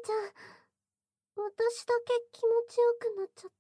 ちゃん、私だけ気持ちよくなっちゃった。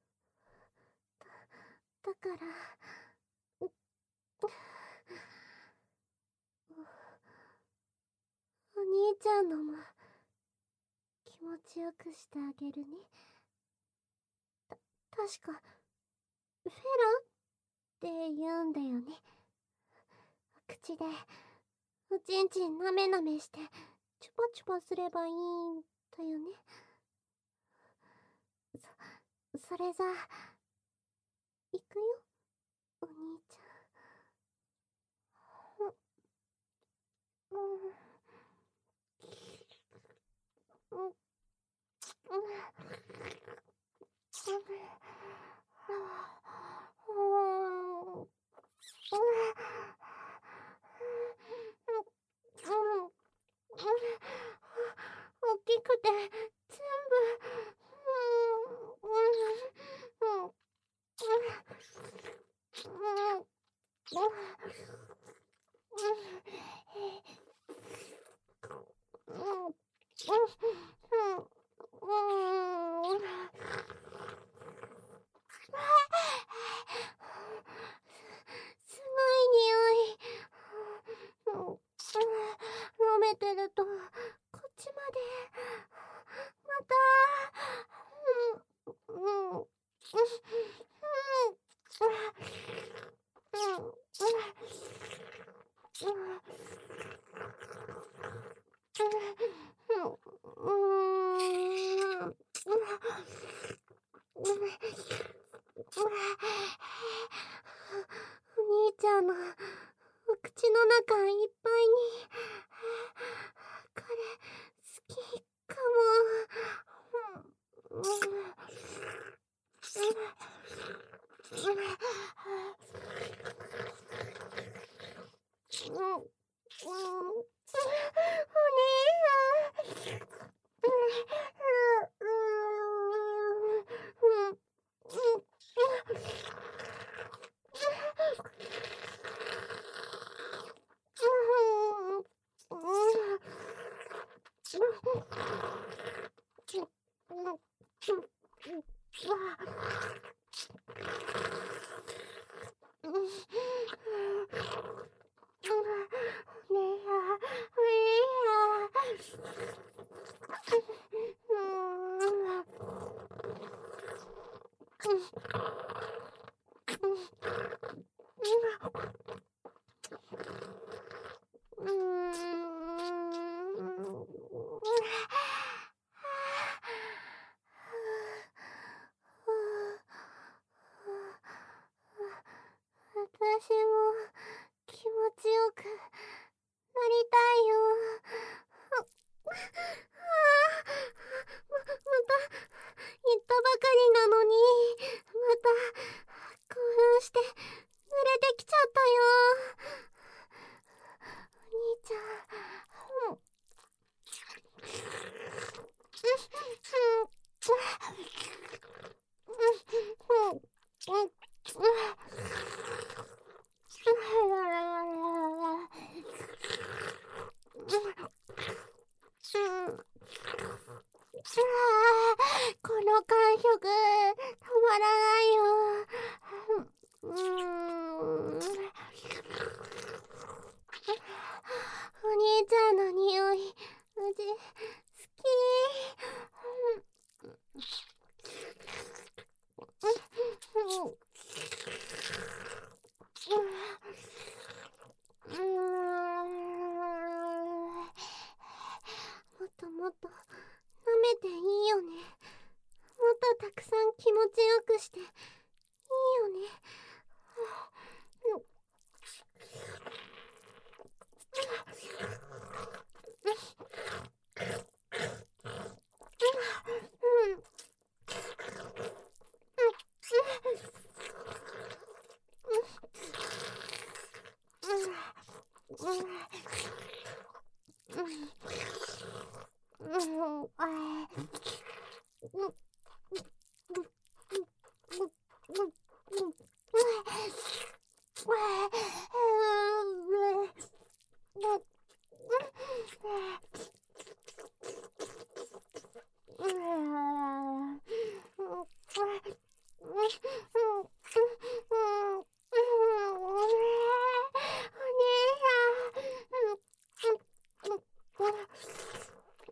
だからお兄ちゃんのも気持ちよくしてあげるね。確かフェラって言うんだよね。口でおちんちんなめなめしてチュパチュパすればいいんだよね。それじゃ行くよ、お兄ちゃん。大きくて全すごい匂い。舐めてるとこっちまでまたお兄ちゃんのお口の中いっぱいにこれ好きかも。私も気持ちよくなりたいよ。また言ったばかりなのにまた興奮して濡れてきちゃったよ。お兄ちゃん。この感触たまらないよ。お兄ちゃんの匂い、うち好き。もっともっと舐めていいよね。もっとたくさん気持ちよくしていいよね。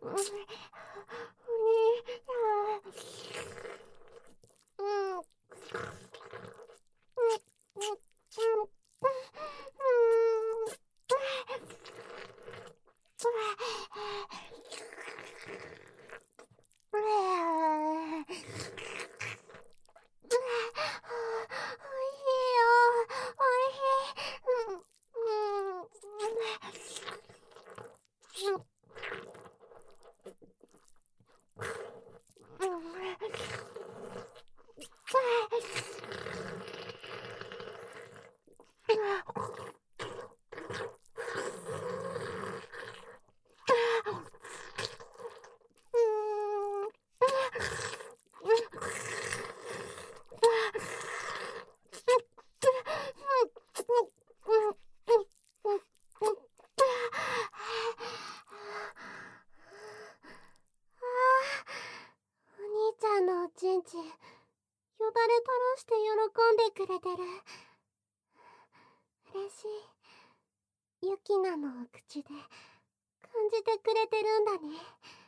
ちんちん、よだれ垂らして喜んでくれてる。嬉しい。ユキナのお口で感じてくれてるんだね。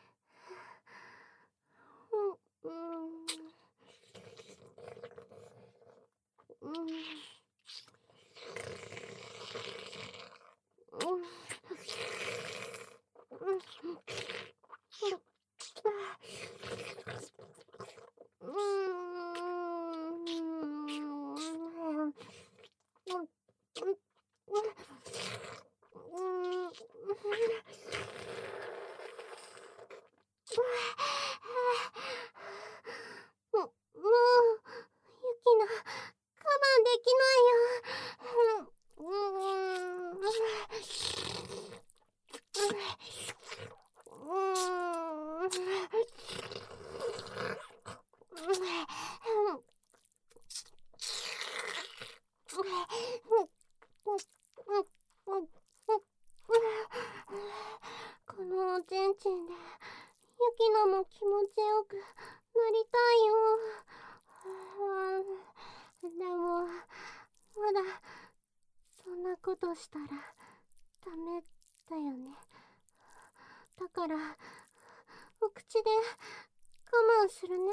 このおちんちんでユキナも気持ちよくなりたいよ。でもまだそんなことしたらダメだよね。だからお口で我慢するね。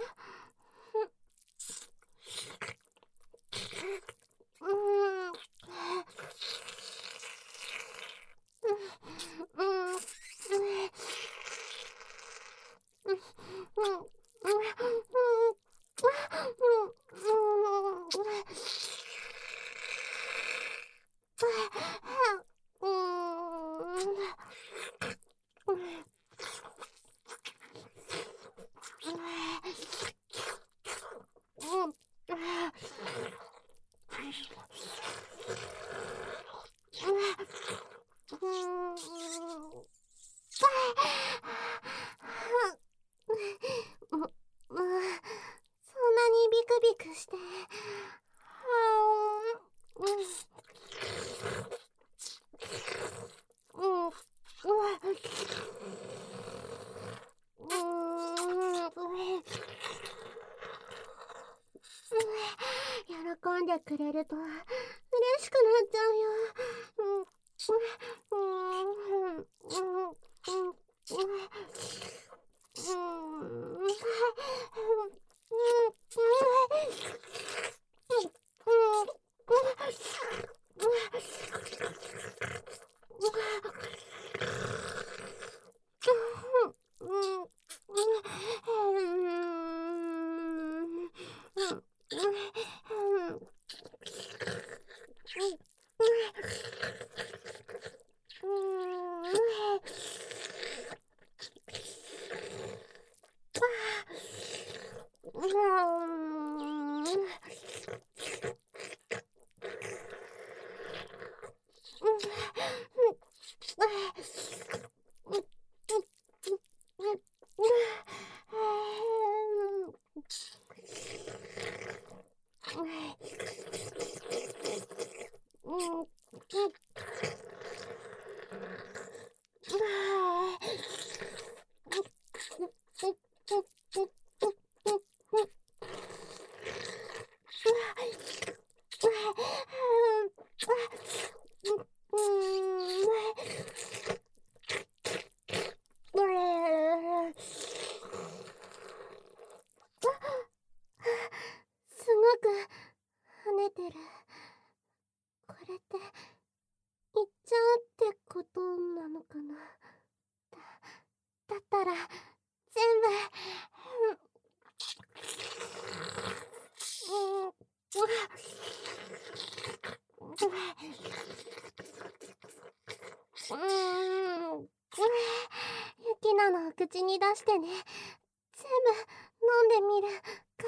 そんなにビクビクして。喜んでくれると嬉しくなっちゃうよ。 のかな。だったら全部ユキナの口に出してね。全部飲んでみるから。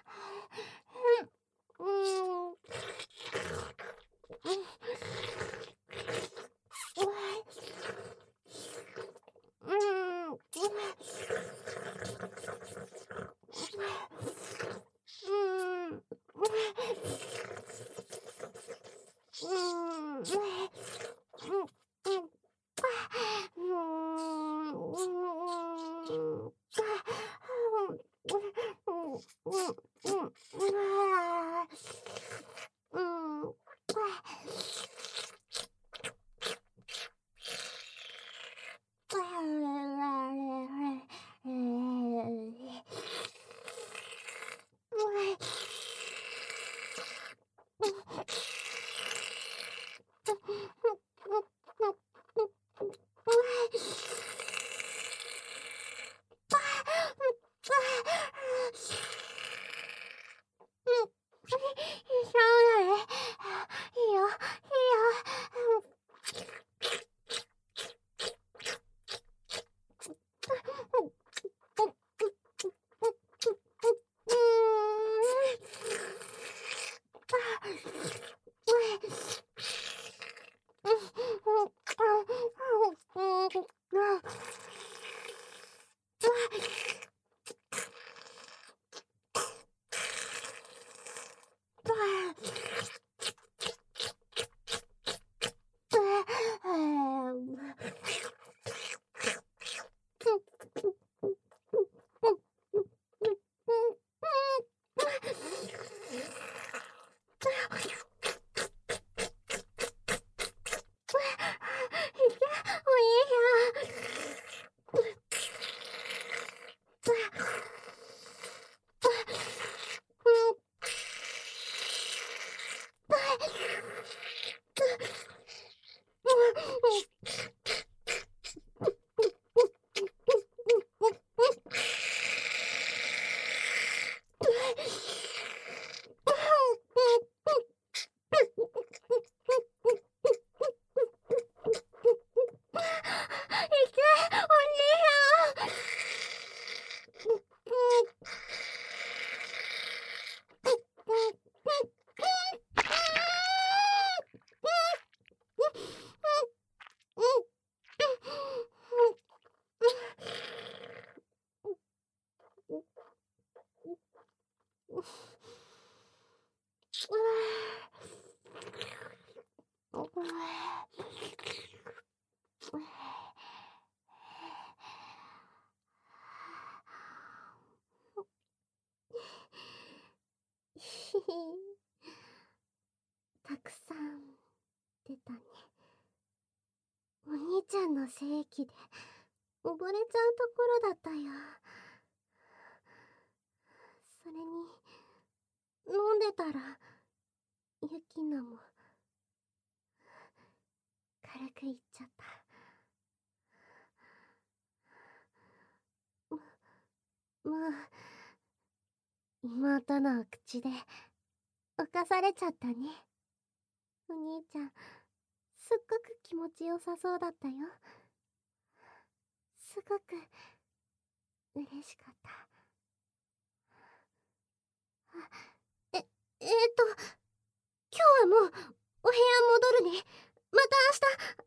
たくさん出たね。お兄ちゃんの精液で溺れちゃうところだったよ。それに飲んでたらユキナも軽くいっちゃった。もう妹の口で犯されちゃったね。お兄ちゃんすっごく気持ちよさそうだったよ。すごく嬉しかった。え、今日はもうお部屋戻るね。また明日